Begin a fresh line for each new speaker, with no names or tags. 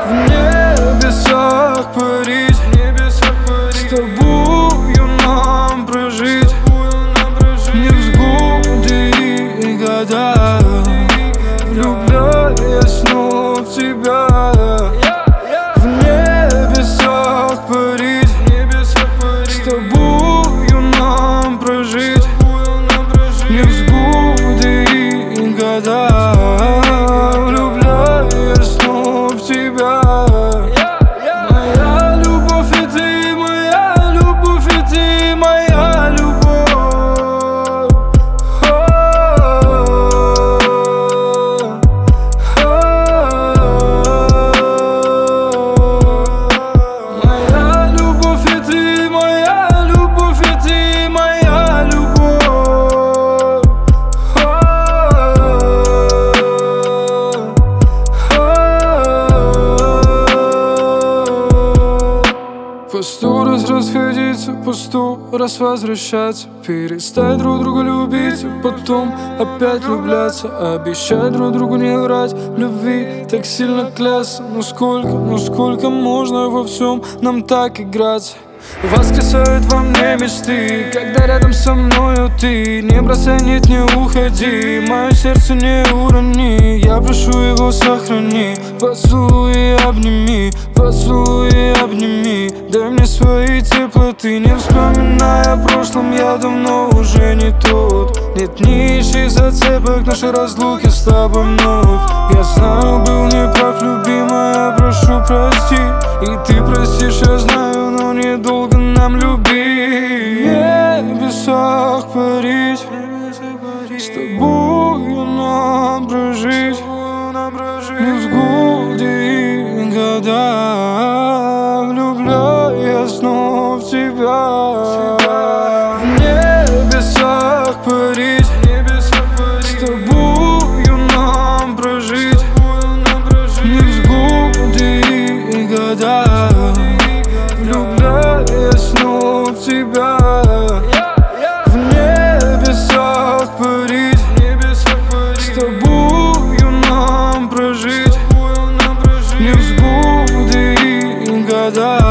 В небесах парить, с тобою нам прожить невзгоды и года, влюбляясь снова в тебя. В небесах парить, с тобою нам прожить невзгоды и года, влюбляясь снова в тебя. Моя любовь и ты, моя любовь и ты, моя любовь. Моя любовь и ты, моя любовь и ты, моя любовь. По 100 раз расходиться, по 100 раз возвращаться, перестать друг друга любить, а потом опять влюбляться. Обещать друг другу не врать, в любви так сильно клясться. Ну сколько можно во всем нам так играться? Воскресают во мне мечты, когда рядом со мною ты. Не бросай, нет, не уходи, мое сердце не урони. Я прошу его сохрани, поцелуй и обними, поцелуй и обними. Дай мне свои теплоты, не вспоминая о прошлом, я давно уже не тот. Нет нищих зацепок, наши разлуки с тобой вновь. Я знаю, был неправ, любимая, прошу прости. И ты простишь, я знаю, но недолго нам любить. В небесах парить, с тобою нам прожить невзгоды и года, влюбляясь снова в тебя. В небесах парить, с тобою нам прожить невзгоды и года, влюбляясь снова в тебя. В небесах парить, с тобою нам прожить невзгоды и года,